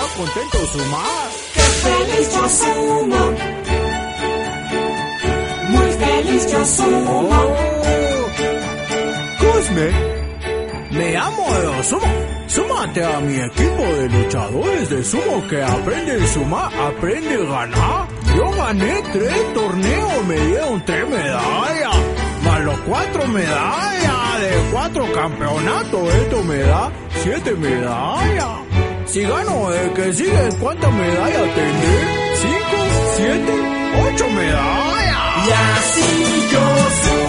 contento Suma. ¡Qué feliz yo sumo! Muy feliz yo sumo. Cosme, me llamo Sumo. Súmate a mi equipo de luchadores de sumo que aprende a sumar, aprende a ganar. Yo gané 3 torneos, me dieron 3 medallas, más los 4 medallas de 4 campeonatos. Esto me da 7 medallas. Si gano el que sigue, ¿cuántas medallas tendré? 5, 7, 8 medallas. Y así yo sumo.